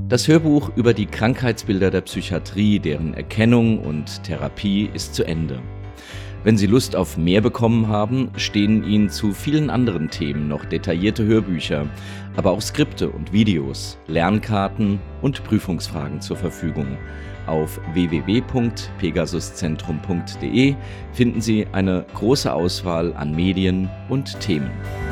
Das Hörbuch über die Krankheitsbilder der Psychiatrie, deren Erkennung und Therapie ist zu Ende. Wenn Sie Lust auf mehr bekommen haben, stehen Ihnen zu vielen anderen Themen noch detaillierte Hörbücher, aber auch Skripte und Videos, Lernkarten und Prüfungsfragen zur Verfügung. Auf www.pegasuszentrum.de finden Sie eine große Auswahl an Medien und Themen.